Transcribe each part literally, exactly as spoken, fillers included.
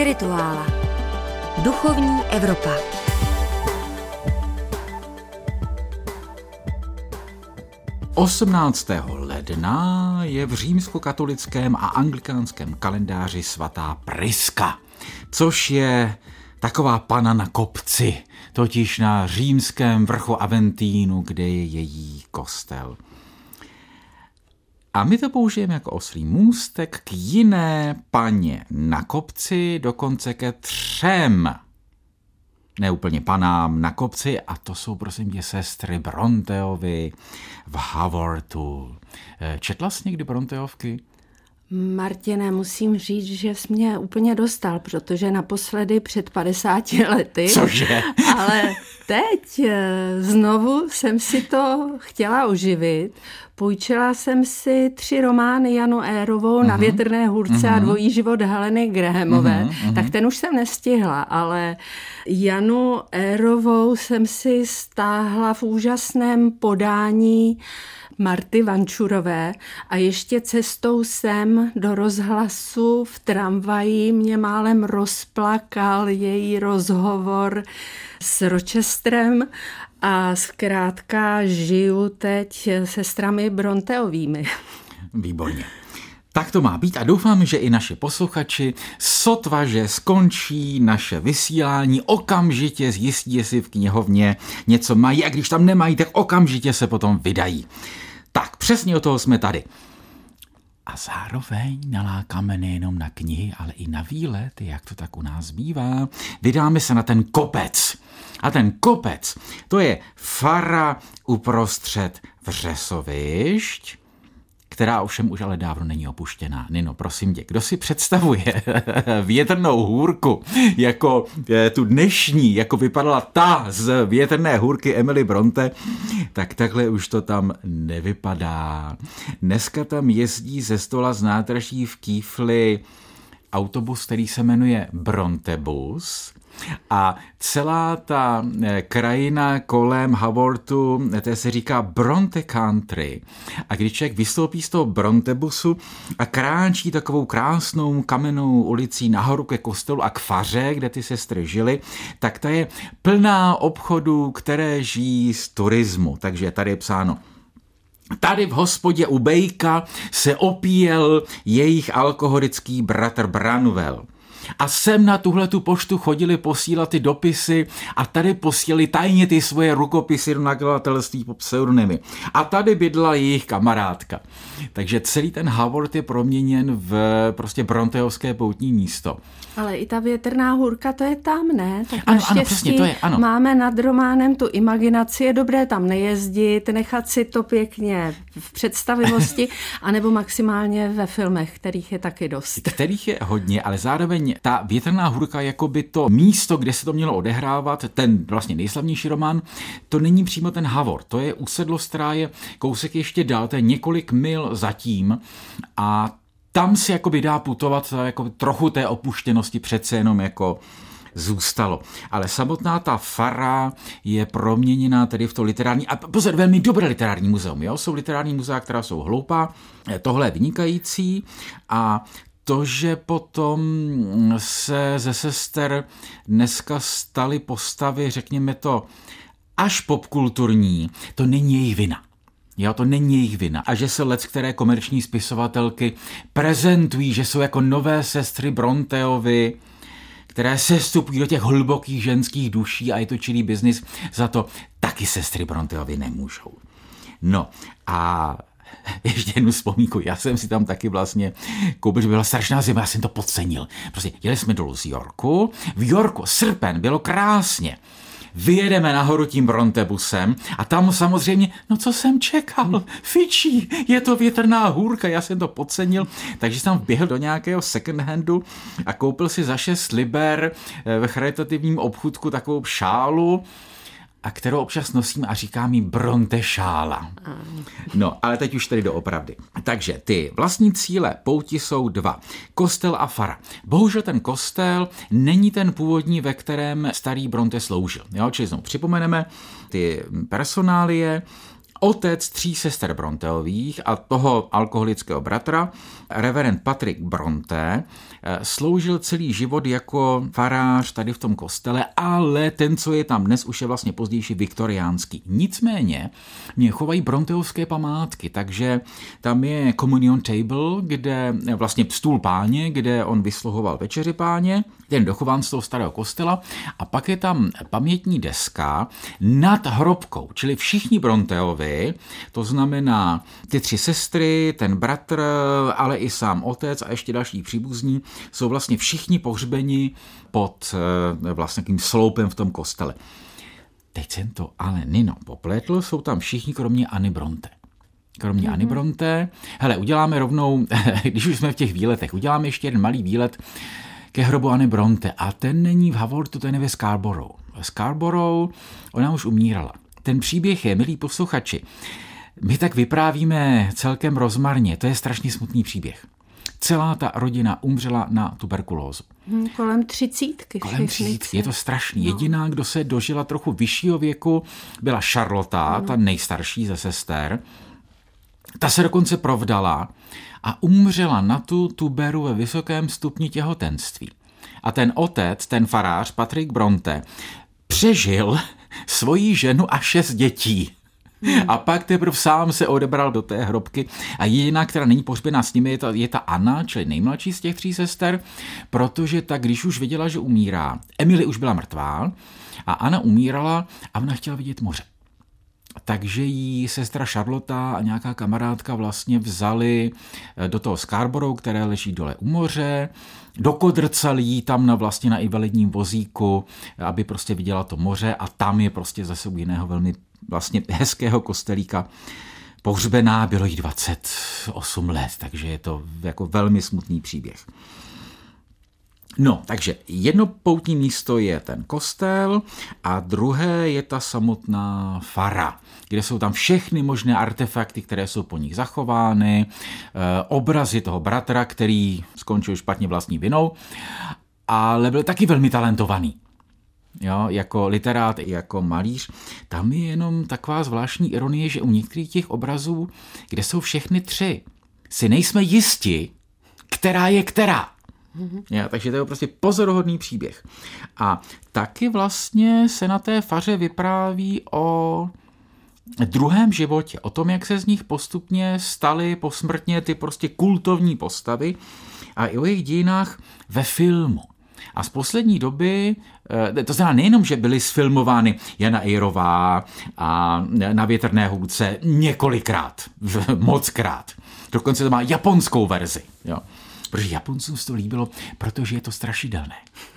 Spirituála. Duchovní Evropa. osmnáctého ledna je v římskokatolickém a anglikánském kalendáři svatá Priska, což je taková panna na kopci, totiž na římském vrchu Aventínu, kde je její kostel. A my to použijeme jako oslí můstek k jiné paně na kopci, dokonce ke třem neúplně panám na kopci, a to jsou prosím tě sestry Bronteovy v Haworthu. Četla jsi někdy Bronteovky? Martine, musím říct, že jsi mě úplně dostal, protože naposledy před padesáti lety. Cože? Ale teď znovu jsem si to chtěla oživit. Půjčila jsem si tři romány Janu Érovou uh-huh. Na větrné hůrce uh-huh. a Dvojí život Heleny Grahamové. Uh-huh. Tak ten už jsem nestihla, ale Janu Érovou jsem si stáhla v úžasném podání Marty Vančurové a ještě cestou sem do rozhlasu v tramvaji mě málem rozplakal její rozhovor s Rochesterem a zkrátka žiju teď sestrami Bronteovými. Výborně. Tak to má být a doufám, že i naši posluchači sotva, že skončí naše vysílání, okamžitě zjistí, jestli v knihovně něco mají, a když tam nemají, tak okamžitě se potom vydají. Tak přesně o toho jsme tady. A zároveň nalákáme nejenom na knihy, ale i na výlet, jak to tak u nás bývá. Vydáme se na ten kopec. A ten kopec, to je fara uprostřed Vřesovišť, která ovšem už ale dávno není opuštěná. Nino, prosím tě, kdo si představuje Větrnou hůrku jako tu dnešní, jako vypadala ta z Větrné hůrky Emily Bronte, tak takhle už to tam nevypadá. Dneska tam jezdí ze Stola z nádraží v Kýfli autobus, který se jmenuje Brontebus. A celá ta krajina kolem Haworthu, to se říká Bronte Country. A když člověk vystoupí z toho Brontebusu a kráčí takovou krásnou kamennou ulicí nahoru ke kostelu a k faře, kde ty sestry žily, tak ta je plná obchodů, které žijí z turismu. Takže tady je psáno: tady v hospodě u Bejka se opíjel jejich alkoholický bratr Branwell. A sem na tuhletu poštu chodili posílat ty dopisy a tady posílali tajně ty svoje rukopisy do nakladatelství po pseudonymy. A tady bydla jejich kamarádka. Takže celý ten Haworth je proměněn v prostě bronteovské poutní místo. Ale i ta Větrná hůrka, to je tam, ne? Tak ano, ano, přesně, to je, ano. Máme nad románem tu imaginaci, je dobré tam nejezdit, nechat si to pěkně v představivosti, anebo maximálně ve filmech, kterých je taky dost. Kterých je hodně, ale zároveň ta Větrná hůrka, jako by to místo, kde se to mělo odehrávat, ten vlastně nejslavnější román, to není přímo ten Haworth, to je usedlost, která je kousek ještě dál, to je několik mil zatím, a tam si jakoby dá putovat, jako trochu té opuštěnosti přece jenom jako zůstalo. Ale samotná ta fara je proměněná tedy v to literární, a pozor, velmi dobré literární muzeum, jo? Jsou literární muzea, která jsou hloupá, tohle je vynikající, a to, že potom se ze sester dneska staly postavy, řekněme to, až popkulturní, to není jejich vina. Jo, to není jejich vina. A že se leckteré komerční spisovatelky prezentují, že jsou jako nové sestry Bronteovy, které sestupují do těch hlubokých ženských duší a je to čirý biznis, za to taky sestry Bronteovy nemůžou. No a ještě jednu vzpomínku, já jsem si tam taky vlastně koupil, že byla strašná zima, já jsem to podcenil. Prostě jeli jsme dolů z Yorku, v Yorku srpen, bylo krásně. Vyjedeme nahoru tím Brontebusem a tam samozřejmě, no co jsem čekal, fičí, je to Větrná hůrka, já jsem to podcenil, takže jsem tam vběhl do nějakého second handu a koupil si za šest liber ve charitativním obchůdku takovou šálu, a kterou občas nosím a říkám jí Bronte šála. No, ale teď už tedy doopravdy. Takže ty vlastní cíle pouti jsou dva. Kostel a fara. Bohužel ten kostel není ten původní, ve kterém starý Bronte sloužil. Jo, čili znovu připomeneme ty personálie. otec tří sester Bronteových a toho alkoholického bratra, reverend Patrick Bronte, sloužil celý život jako farář tady v tom kostele, ale ten, co je tam dnes, už je vlastně pozdější viktoriánský. Nicméně mě chovají bronteovské památky, takže tam je communion table, kde vlastně stůl páně, kde on vysluhoval večeři páně, ten dochován z toho starého kostela, a pak je tam pamětní deska nad hrobkou, čili všichni Bronteovi, to znamená ty tři sestry, ten bratr, ale i sám otec a ještě další příbuzní, jsou vlastně všichni pohřbeni pod vlastně tím sloupem v tom kostele. Teď jsem to ale Nino popletl, jsou tam všichni kromě Anny Bronte. Kromě mm-hmm. Anny Bronte. Hele, uděláme rovnou, když už jsme v těch výletech, uděláme ještě jeden malý výlet ke hrobu Anny Bronte. A ten není v Haworthu, ten je ve Scarborough. Ve Scarborough ona už umírala. Ten příběh je, milí posluchači, my tak vyprávíme celkem rozmarně, to je strašně smutný příběh. Celá ta rodina umřela na tuberkulózu. Hmm, kolem třicítky. Kolem třicítky, je to strašný. No. Jediná, kdo se dožila trochu vyššího věku, byla Charlotta, no. ta nejstarší ze sester. Ta se dokonce provdala a umřela na tu tuberu ve vysokém stupni těhotenství. A ten otec, ten farář, Patrick Bronte, přežil svoji ženu a šest dětí. Hmm. A pak teprve sám se odebral do té hrobky a jediná, která není pohřbená s nimi, je ta, je ta Anna, čili nejmladší z těch tří sester, protože ta, když už viděla, že umírá, Emily už byla mrtvá a Anna umírala a ona chtěla vidět moře. Takže jí sestra Charlotta a nějaká kamarádka vlastně vzali do toho Scarborough, které leží dole u moře, dokodrcali jí tam na vlastně na invalidním vozíku, aby prostě viděla to moře, a tam je prostě zase u jiného velmi vlastně hezkého kostelíka pohřbená, bylo jí dvacet osm let, takže je to jako velmi smutný příběh. No, takže jedno poutní místo je ten kostel a druhé je ta samotná fara, kde jsou tam všechny možné artefakty, které jsou po nich zachovány, obrazy toho bratra, který skončil špatně vlastní vinou, ale byl taky velmi talentovaný. Jo, jako literát, jako malíř. Tam je jenom taková zvláštní ironie, že u některých těch obrazů, kde jsou všechny tři, si nejsme jisti, která je která. Mm-hmm. Ja, takže to je prostě pozoruhodný příběh. A taky vlastně se na té faře vypráví o druhém životě, o tom, jak se z nich postupně staly posmrtně ty prostě kultovní postavy a i o jejich dějinách ve filmu. A z poslední doby, to znamená nejenom, že byly sfilmovány Jana Eyrová a Na větrné hůdce několikrát, mockrát. Dokonce to má japonskou verzi. Jo. Protože Japoncům se to líbilo, protože je to strašidelné.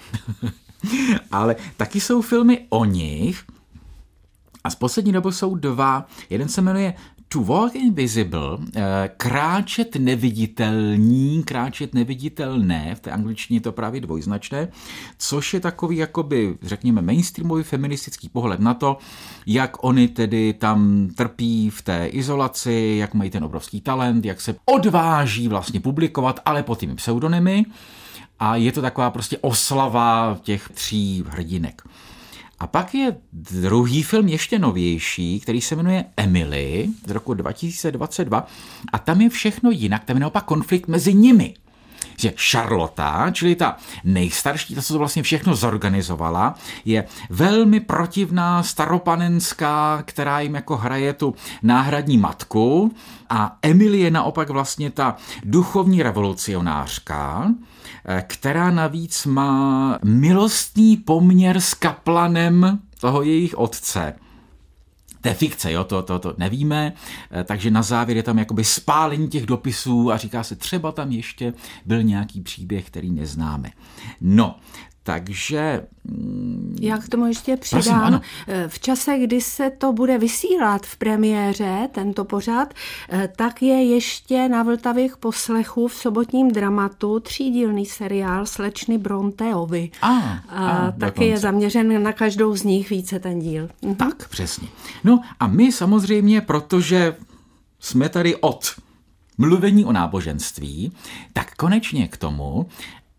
Ale taky jsou filmy o nich a z poslední doby jsou dva. Jeden se jmenuje To Walk Invisible, kráčet neviditelní, kráčet neviditelné, v té angličtině je to právě dvojznačné, což je takový, jakoby, řekněme, mainstreamový feministický pohled na to, jak oni tedy tam trpí v té izolaci, jak mají ten obrovský talent, jak se odváží vlastně publikovat, ale pod těmi pseudonymy. A je to taková prostě oslava těch tří hrdinek. A pak je druhý film ještě novější, který se jmenuje Emily z roku dva tisíce dvacet dva a tam je všechno jinak, tam je naopak konflikt mezi nimi. Že Charlotta, čili ta nejstarší, ta, co to vlastně všechno zorganizovala, je velmi protivná staropanenská, která jim jako hraje tu náhradní matku, a Emily je naopak vlastně ta duchovní revolucionářka, která navíc má milostný poměr s kaplanem toho jejich otce. To je fikce, jo, to, to, to nevíme, takže na závěr je tam jakoby spálení těch dopisů a říká se, třeba tam ještě byl nějaký příběh, který neznáme. No, takže... Já k tomu ještě přidám. Prosím, ano. V čase, kdy se to bude vysílat v premiéře, tento pořad, tak je ještě na Vltavých poslechů v sobotním dramatu třídílný seriál Slečny Bronteovi. A, a, a taky je zaměřen na každou z nich více ten díl. Mhm. Tak, přesně. No a my samozřejmě, protože jsme tady od mluvení o náboženství, tak konečně k tomu,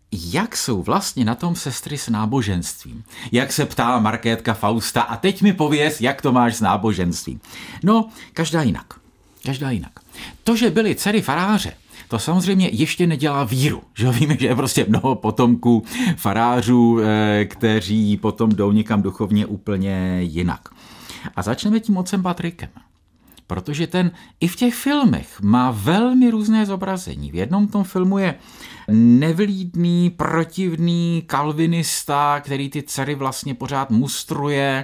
jak jsou vlastně na tom sestry s náboženstvím. Jak se ptá Markétka Fausta, a teď mi pověz, jak to máš s náboženstvím. No, každá jinak. Každá jinak. To, že byly dcery faráře, to samozřejmě ještě nedělá víru. Že víme, že je prostě mnoho potomků farářů, kteří potom jdou někam duchovně úplně jinak. A začneme tím otcem Patrikem. Protože ten i v těch filmech má velmi různé zobrazení. V jednom tom filmu je nevlídný, protivný kalvinista, který ty dcery vlastně pořád mustruje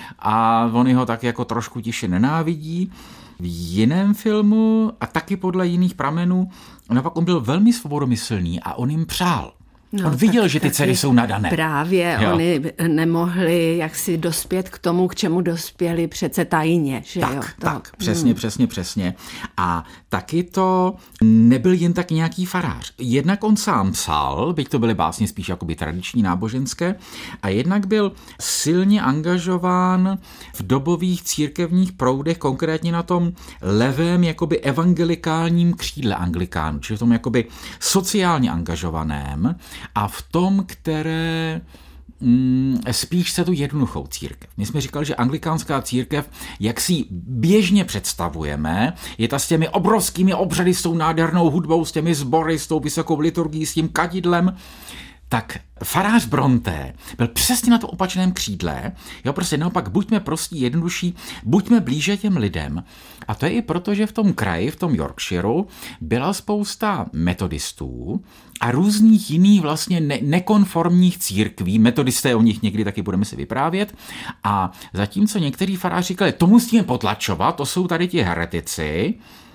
a oni ho tak jako trošku tiše nenávidí. V jiném filmu a taky podle jiných pramenů, naopak on byl velmi svobodomyslný a on jim přál. No, on viděl, tak, že ty dcery jsou nadané. Právě, jo. Oni nemohli jaksi dospět k tomu, k čemu dospěli přece tajně. Že tak, jo? To, tak, přesně, hmm. přesně, přesně. A taky to nebyl jen tak nějaký farář. Jednak on sám psal, byť to byly básně spíš jakoby tradiční náboženské, a jednak byl silně angažován v dobových církevních proudech, konkrétně na tom levém jakoby evangelikálním křídle anglikánů, čili v tom jakoby sociálně angažovaném, a v tom, které mm, spíš se tu jednoduchou církev. My jsme říkali, že anglikánská církev, jak si ji běžně představujeme, je ta s těmi obrovskými obřady, s tou nádhernou hudbou, s těmi sbory, s tou vysokou liturgií, s tím kadidlem, tak farář Brontë byl přesně na tom opačném křídle. Jo, prostě naopak, buďme prostí, jednodušší, buďme blíže těm lidem. A to je i proto, že v tom kraji, v tom Yorkshireu, byla spousta metodistů a různých jiných vlastně ne- nekonformních církví. Metodisté, o nich někdy taky budeme si vyprávět. A zatímco některý faráři říkali, to musíme potlačovat, to jsou tady ti heretici,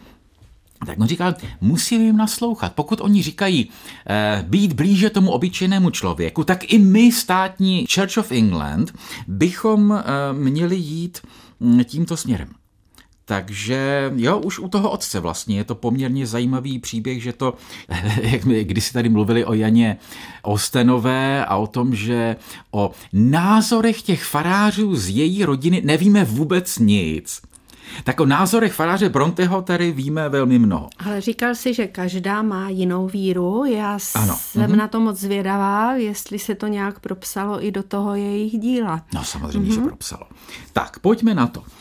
tak on říkal, musíme jim naslouchat. Pokud oni říkají eh, být blíže tomu obyčejnému člověku, tak i my, státní Church of England, bychom eh, měli jít hm, tímto směrem. Takže jo, už u toho otce vlastně je to poměrně zajímavý příběh, že to, jak my kdysi tady mluvili o Janě Austenové a o tom, že o názorech těch farářů z její rodiny nevíme vůbec nic. Tak o názorech faráře Brontého tady víme velmi mnoho. Ale říkal jsi, že každá má jinou víru. Já ano. jsem mm-hmm. na to moc zvědavá, jestli se to nějak propsalo i do toho jejich díla. No samozřejmě, mm-hmm. že propsalo. Tak, pojďme na to.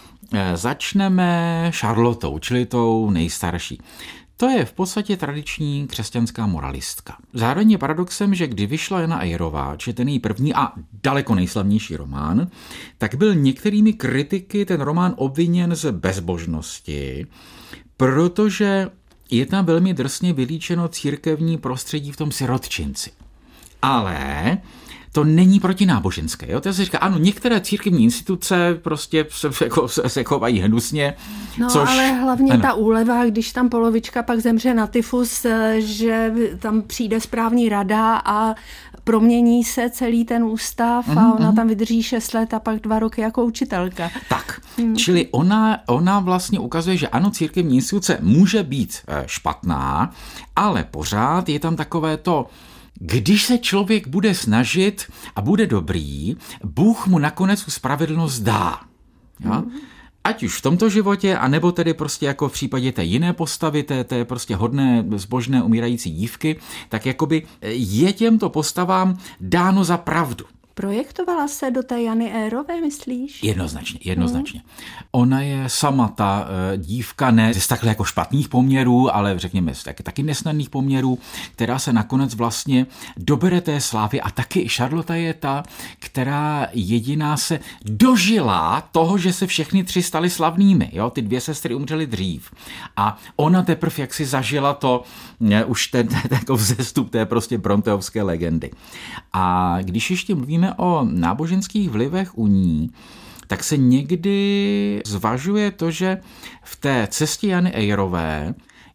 Začneme Charlotou, čili tou nejstarší. To je v podstatě tradiční křesťanská moralistka. Zároveň je paradoxem, že kdy vyšla Jana Eyrová, či ten její první a daleko nejslavnější román, tak byl některými kritiky ten román obviněn z bezbožnosti, protože je tam velmi drsně vylíčeno církevní prostředí v tom sirotčinci. Ale to není protináboženské. Jo? To se říká, ano, některé církevní instituce prostě se, jako, se chovají hnusně. No což, ale hlavně ano. ta úleva, když tam polovička pak zemře na tyfus, že tam přijde správní rada a promění se celý ten ústav mm, a ona mm. tam vydrží šest let a pak dva roky jako učitelka. Tak, hmm. čili ona, ona vlastně ukazuje, že ano, církevní instituce může být špatná, ale pořád je tam takové to, když se člověk bude snažit a bude dobrý, Bůh mu nakonec tu spravedlnost dá. Ja? Mm. Ať už v tomto životě, anebo tedy prostě jako v případě té jiné postavy, té, té prostě hodné, zbožné, umírající dívky, tak jakoby je těmto postavám dáno za pravdu. Projektovala se do té Jany Eyrové, myslíš? Jednoznačně, jednoznačně. Hmm. Ona je sama ta uh, dívka, ne z takhle jako špatných poměrů, ale řekněme z taky, taky nesnadných poměrů, která se nakonec vlastně dobere té slávy a taky Charlotte je ta, která jediná se dožila toho, že se všechny tři staly slavnými. Jo? Ty dvě sestry umřely dřív. A ona teprve jak si zažila to, ne, už ten, ten, ten jako vzestup té prostě Bronteovské legendy. A když ještě mluvíme o náboženských vlivech u ní, tak se někdy zvažuje to, že v té cestě Jany Eyrové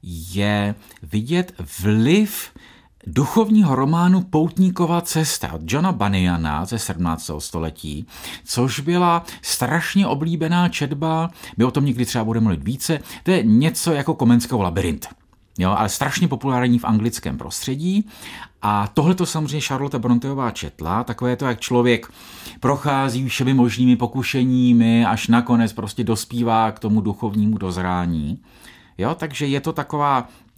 je vidět vliv duchovního románu Poutníkova cesta od Johna Bunyana ze sedmnáctého století, což byla strašně oblíbená četba, my o tom někdy třeba budeme mluvit více, to je něco jako Komenského labyrint. Jo, ale strašně populární v anglickém prostředí. A tohle to samozřejmě Charlotte Bronteová četla, takové to, jak člověk prochází všemi možnými pokušeními, až nakonec prostě dospívá k tomu duchovnímu dozrání. Jo, takže je to taková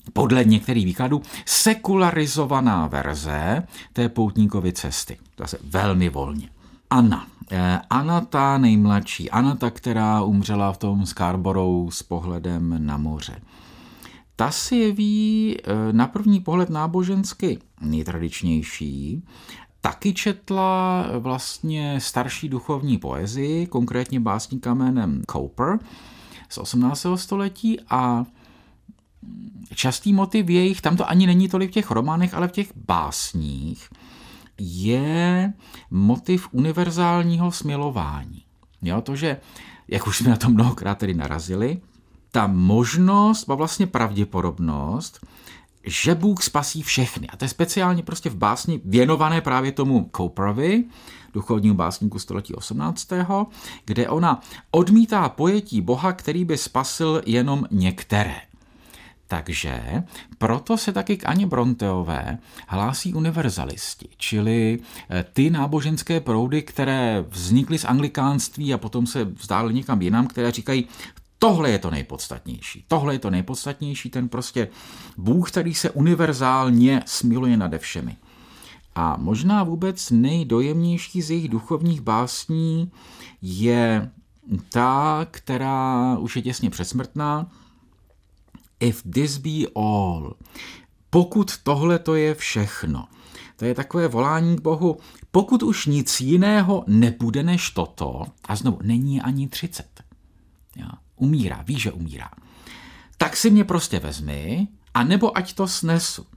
podle některých výkladů sekularizovaná verze té poutníkovy cesty. Zase velmi volně. Anna. Anna ta nejmladší. Anna ta, která umřela v tom Scarborough s pohledem na moře. Ta si jeví na první pohled nábožensky nejtradičnější. Taky četla vlastně starší duchovní poezii, konkrétně básníka jménem Cowper z osmnáctého století a častý motiv jejich, tam to ani není tolik v těch románech, ale v těch básních, je motiv univerzálního smilování. Jo, to, že, jak už jsme na to mnohokrát tedy narazili, ta možnost, vlastně pravděpodobnost, že Bůh spasí všechny. A to je speciálně prostě v básni věnované právě tomu Cowperovi, duchovnímu básníku století osmnáctého, kde ona odmítá pojetí Boha, který by spasil jenom některé. Takže proto se taky k Anně Bronteové hlásí univerzalisti, čili ty náboženské proudy, které vznikly z anglikánství a potom se vzdály někam jinam, které říkají, tohle je to nejpodstatnější, tohle je to nejpodstatnější, ten prostě Bůh, který se univerzálně smiluje nade všemi. A možná vůbec nejdojemnější z jejich duchovních básní je ta, která už je těsně předsmrtná, If this be all, pokud tohle to je všechno. To je takové volání k Bohu, pokud už nic jiného nebude než toto, a znovu, není ani třicet. Jo, umírá, ví, že umírá. Tak si mě prostě vezmi, anebo ať to snesu.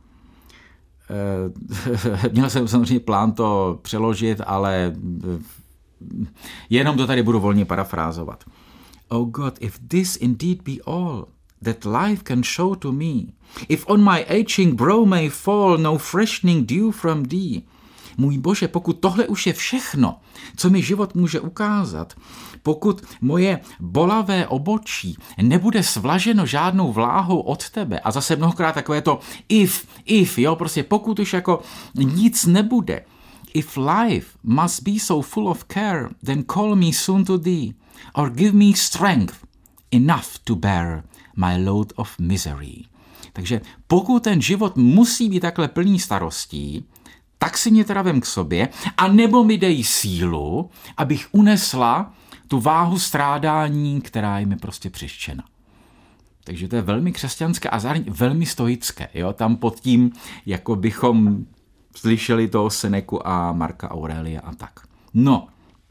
E, měl jsem samozřejmě plán to přeložit, ale jenom to tady budu volně parafrázovat. Oh God, if this indeed be all that life can show to me, if on my aging brow may fall no freshening dew from thee. Můj Bože, pokud tohle už je všechno, co mi život může ukázat, pokud moje bolavé obočí nebude svlaženo žádnou vláhou od tebe, a zase mnohokrát takové to if, if, jo, prostě pokud už jako nic nebude, if life must be so full of care, then call me soon to thee, or give me strength enough to bear my load of misery. Takže pokud ten život musí být takhle plný starostí, tak si mě teda vem k sobě, a nebo mi dej sílu, abych unesla tu váhu strádání, která je mi prostě přiščena. Takže to je velmi křesťanské a zároveň velmi stoické. Jo? Tam pod tím, jako bychom slyšeli toho Seneku a Marka Aurelia a tak. No,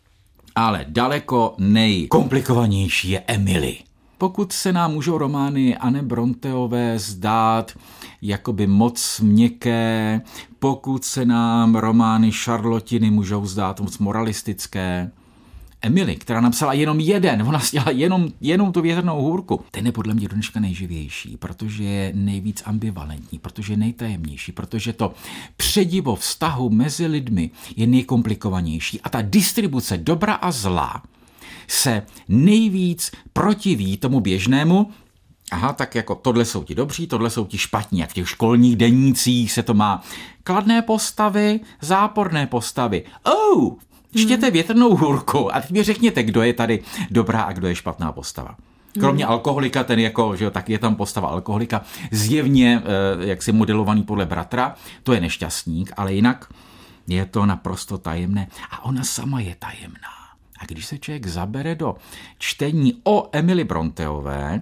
ale daleko nejkomplikovanější je Emily. Pokud se nám můžou romány Anny Bronteové zdát jakoby moc měkké, pokud se nám romány Charlottiny můžou zdát moc moralistické, Emily, která napsala jenom jeden, ona stěla jenom, jenom tu Větrnou hůrku, ten je podle mě do dneška nejživější, protože je nejvíc ambivalentní, protože je nejtajemnější, protože to předivo vztahu mezi lidmi je nejkomplikovanější a ta distribuce dobra a zla se nejvíc protiví tomu běžnému, aha, tak jako tohle jsou ti dobří, tohle jsou ti špatní, jak v těch školních denících se to má kladné postavy, záporné postavy. Oh, čtěte Větrnou hůrku a teď mi řekněte, kdo je tady dobrá a kdo je špatná postava. Kromě hmm. alkoholika, ten jako, že jo, tak je tam postava alkoholika, zjevně eh, jaksi modelovaný podle bratra, to je nešťastník, ale jinak je to naprosto tajemné a ona sama je tajemná. A když se člověk zabere do čtení o Emily Bronteové,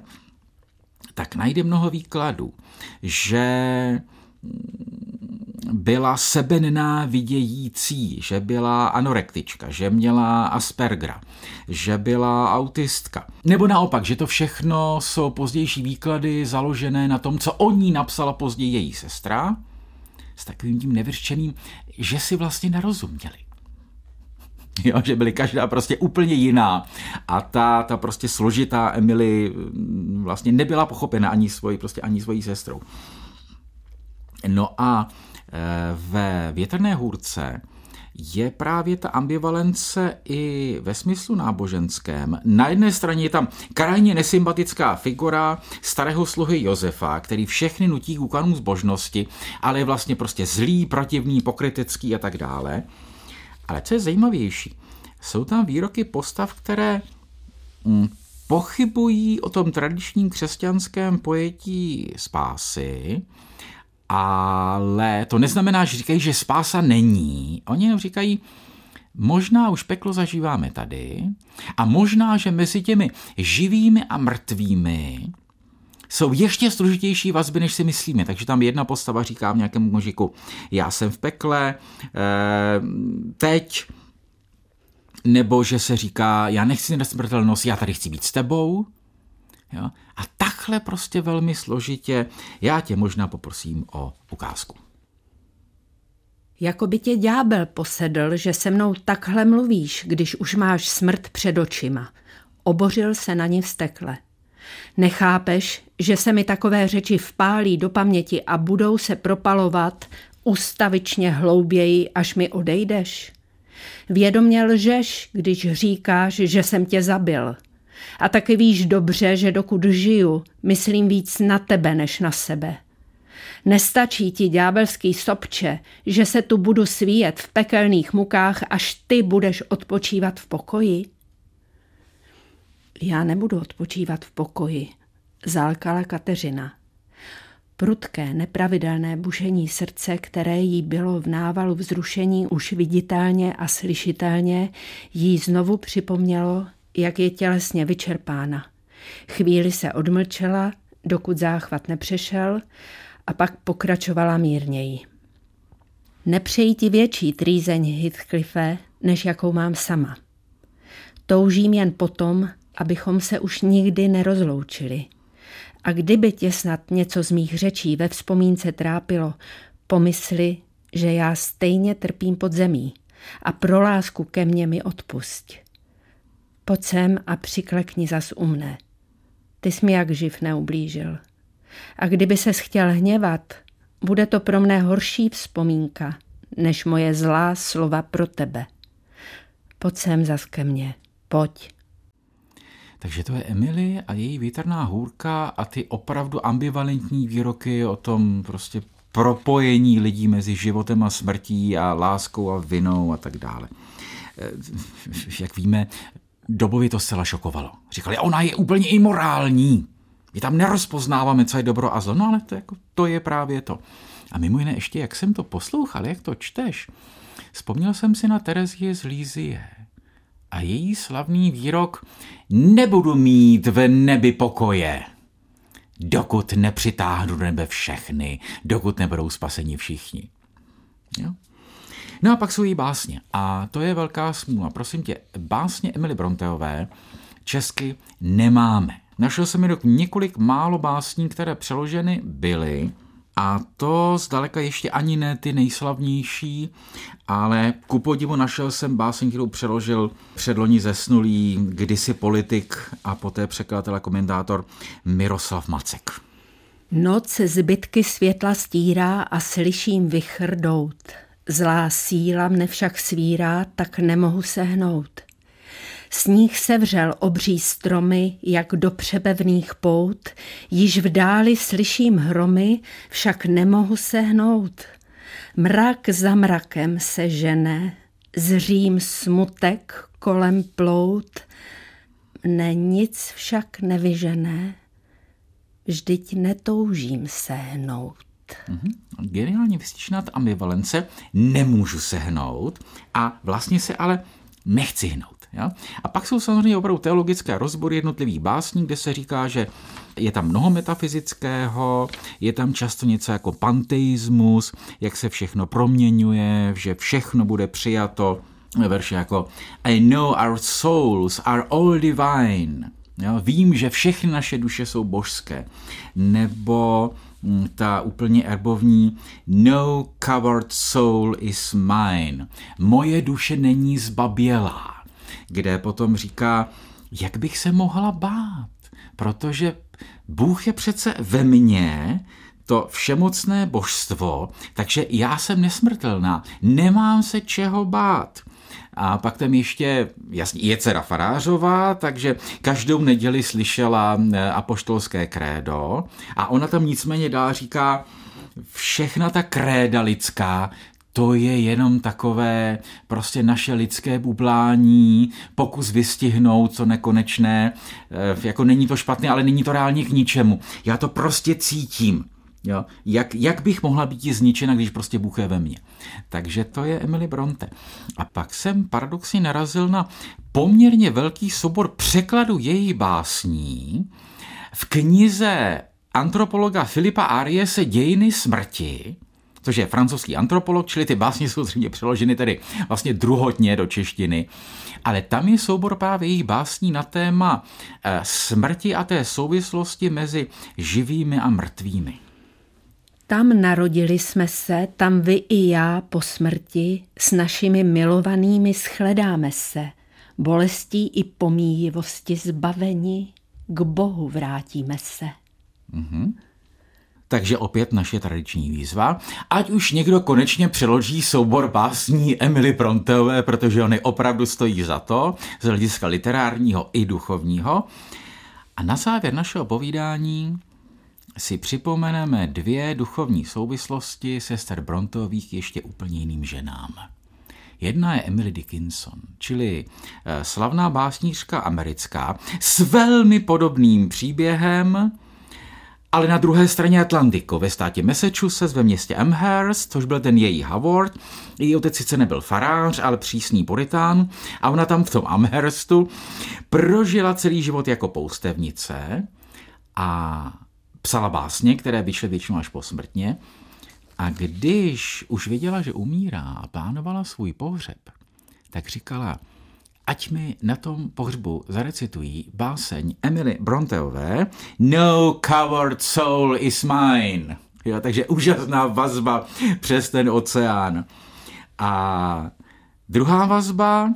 tak najde mnoho výkladů, že byla sebenenávidějící, že byla anorektička, že měla Aspergera, že byla autistka. Nebo naopak, že to všechno jsou pozdější výklady založené na tom, co o ní napsala později její sestra, s takovým tím nevyřčeným, že si vlastně nerozuměli. Jo, že byly každá prostě úplně jiná a ta, ta prostě složitá Emily vlastně nebyla pochopena ani svojí, prostě ani svojí sestrou. No a ve Větrné hůrce je právě ta ambivalence i ve smyslu náboženském. Na jedné straně je tam krajně nesympatická figura starého sluhy Josefa, který všechny nutí k úkonům zbožnosti, ale je vlastně prostě zlý, protivný, pokrytecký a tak dále. Ale co je zajímavější, jsou tam výroky postav, které hm, pochybují o tom tradičním křesťanském pojetí spásy, ale to neznamená, že říkají, že spása není. Oni jenom říkají, možná už peklo zažíváme tady a možná, že mezi těmi živými a mrtvými jsou ještě složitější vazby, než si myslíme. Takže tam jedna postava říká v nějakém mužiku, já jsem v pekle, teď, nebo že se říká, já nechci nesmrtelnost, já tady chci být s tebou. Jo? A takhle prostě velmi složitě, já tě možná poprosím o ukázku. Jako by tě ďábel posedl, že se mnou takhle mluvíš, když už máš smrt před očima. Obořil se na ní vztekle. Nechápeš, že se mi takové řeči vpálí do paměti a budou se propalovat ustavičně hlouběji, až mi odejdeš? Vědomě lžeš, když říkáš, že jsem tě zabil. A taky víš dobře, že dokud žiju, myslím víc na tebe než na sebe. Nestačí ti, ďábelský sobče, že se tu budu svíjet v pekelných mukách, až ty budeš odpočívat v pokoji? Já nebudu odpočívat v pokoji, zálkala Kateřina. Prudké, nepravidelné bušení srdce, které jí bylo v návalu vzrušení už viditelně a slyšitelně, jí znovu připomnělo, jak je tělesně vyčerpána. Chvíli se odmlčela, dokud záchvat nepřešel, a pak pokračovala mírněji. Nepřeji ti větší trýzeň, Heathcliffe, než jakou mám sama. Toužím jen potom, abychom se už nikdy nerozloučili. A kdyby tě snad něco z mých řečí ve vzpomínce trápilo, pomysli, že já stejně trpím pod zemí a pro lásku ke mně mi odpusť. Pojď sem a přiklekni zas u mne. Ty jsi mi jak živ neublížil. A kdyby ses chtěl hněvat, bude to pro mne horší vzpomínka, než moje zlá slova pro tebe. Pojď sem zas ke mně, pojď. Takže to je Emily a její Větrná hůrka a ty opravdu ambivalentní výroky o tom prostě propojení lidí mezi životem a smrtí a láskou a vinou a tak dále. Jak víme, dobově to zcela šokovalo. Říkali, ona je úplně imorální. My tam nerozpoznáváme, co je dobro a zlo, no ale to, jako, to je právě to. A mimo jiné ještě, jak jsem to poslouchal, jak to čteš, vzpomněl jsem si na Terezie z Lízie a její slavný výrok nebudu mít v nebi pokoje, dokud nepřitáhnu do nebe všechny, dokud nebudou spaseni všichni. Jo? No a pak jsou jí básně a to je velká smůla. Prosím tě, básně Emily Bronteové česky nemáme. Našel jsem jen několik málo básní, které přeloženy byly, a to zdaleka ještě ani ne ty nejslavnější, ale ku podivu našel jsem básně, kterou přeložil předloni zesnulý kdysi politik a poté překladatel a komentátor Miroslav Macek. Noc zbytky světla stírá a slyším vichr dout. Zlá síla mne však svírá, tak nemohu se hnout. Sníh sevřel obří stromy, jak do přepevných pout, již v dáli slyším hromy, však nemohu se hnout. Mrak za mrakem se žene, zřím smutek kolem plout, mne nic však nevyžené, vždyť netoužím se hnout. Mm-hmm. Geniálně vystičená ambivalence, nemůžu se hnout a vlastně se ale nechci hnout. Ja? A pak jsou samozřejmě opravdu teologické rozbory jednotlivých básní, kde se říká, že je tam mnoho metafyzického, je tam často něco jako panteismus, jak se všechno proměňuje, že všechno bude přijato. Verše jako I know our souls are all divine. Ja? Vím, že všechny naše duše jsou božské. Nebo ta úplně erbovní no covered soul is mine. Moje duše není zbabělá. Kde potom říká, jak bych se mohla bát, protože Bůh je přece ve mně, to všemocné božstvo, takže já jsem nesmrtelná, nemám se čeho bát. A pak tam ještě, jasně, je dcera farářová, takže každou neděli slyšela apoštolské krédo a ona tam nicméně dál říká, všechna ta kréda lidská, to je jenom takové prostě naše lidské bublání, pokus vystihnout to nekonečné, jako není to špatné, ale není to reálně k ničemu. Já to prostě cítím. Jo? Jak, jak bych mohla být zničena, když prostě Bůh je ve mně. Takže to je Emily Bronte. A pak jsem paradoxně narazil na poměrně velký soubor překladů jejich básní v knize antropologa Filipa Ariese Dějiny smrti, což je francouzský antropolog, čili ty básně jsou zřejmě přeloženy tedy vlastně druhotně do češtiny. Ale tam je soubor právě jejich básní na téma smrti a té souvislosti mezi živými a mrtvými. Tam narodili jsme se, tam vy i já po smrti, s našimi milovanými shledáme se, bolestí i pomíjivosti zbaveni, k Bohu vrátíme se. Mhm. Takže opět naše tradiční výzva. Ať už někdo konečně přeloží soubor básní Emily Bronteové, protože oni opravdu stojí za to, z hlediska literárního i duchovního. A na závěr našeho povídání si připomeneme dvě duchovní souvislosti sester Bronteových ještě úplně jiným ženám. Jedna je Emily Dickinson, čili slavná básnířka americká s velmi podobným příběhem, ale na druhé straně Atlantiku, ve státě Massachusetts, ve městě Amherst, což byl ten její Howard. Její otec sice nebyl farář, ale přísný puritán a ona tam v tom Amherstu prožila celý život jako poustevnice a psala básně, které vyšly většinou až posmrtně. A když už věděla, že umírá a plánovala svůj pohřeb, tak říkala, ať mi na tom pohřbu zarecitují báseň Emily Bronteové No coward soul is mine. Jo, takže úžasná vazba přes ten oceán. A druhá vazba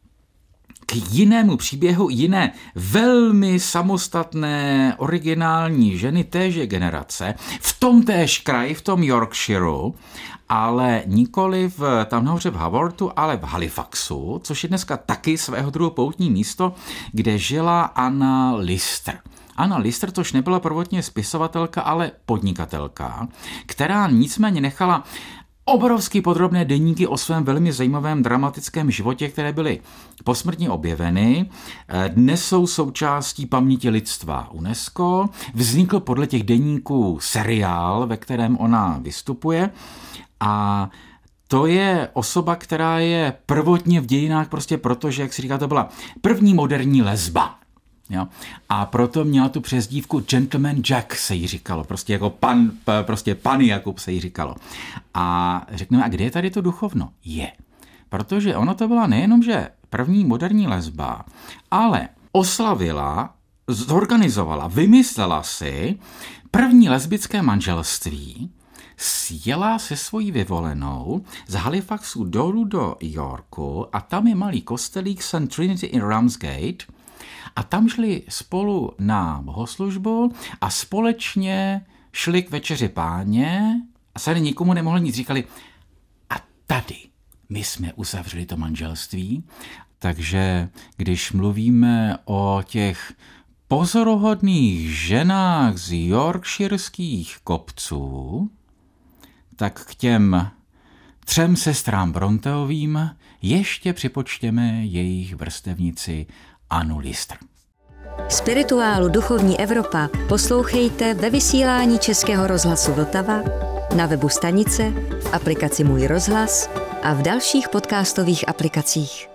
k jinému příběhu jiné velmi samostatné originální ženy téže generace v tom též kraji, v tom Yorkshireu, ale nikoli v, tam nahoře v Howardu, ale v Halifaxu, což je dneska taky svého druhu poutní místo, kde žila Anna Lister. Anna Lister, což nebyla prvotně spisovatelka, ale podnikatelka, která nicméně nechala obrovsky podrobné deníky o svém velmi zajímavém dramatickém životě, které byly posmrtně objeveny. Dnes jsou součástí paměti lidstva UNESCO. Vznikl podle těch deníků seriál, ve kterém ona vystupuje. A to je osoba, která je prvotně v dějinách prostě proto, že, jak si říká, to byla první moderní lesba. Jo? A proto měla tu přezdívku Gentleman Jack, se jí říkalo, prostě jako pan, prostě pan Jakub se jí říkalo. A řekneme, a kde je tady to duchovno? Je. Protože ono to byla nejenom, že první moderní lesba, ale oslavila, zorganizovala, vymyslela si první lesbické manželství, sjela se svojí vyvolenou z Halifaxu dolů do Yorku a tam je malý kostelík Saint Trinity in Ramsgate a tam šli spolu na bohoslužbu a společně šli k večeři Páně a se nikomu nemohli nic, říkali a tady my jsme uzavřeli to manželství. Takže když mluvíme o těch pozoruhodných ženách z yorkshireských kopců, tak k těm třem sestrám Bronteovým ještě připočtěme jejich vrstevnici Annu Lister. Spirituálu Duchovní Evropa poslouchejte ve vysílání Českého rozhlasu Vltava, na webu stanice, v aplikaci Můj rozhlas a v dalších podcastových aplikacích.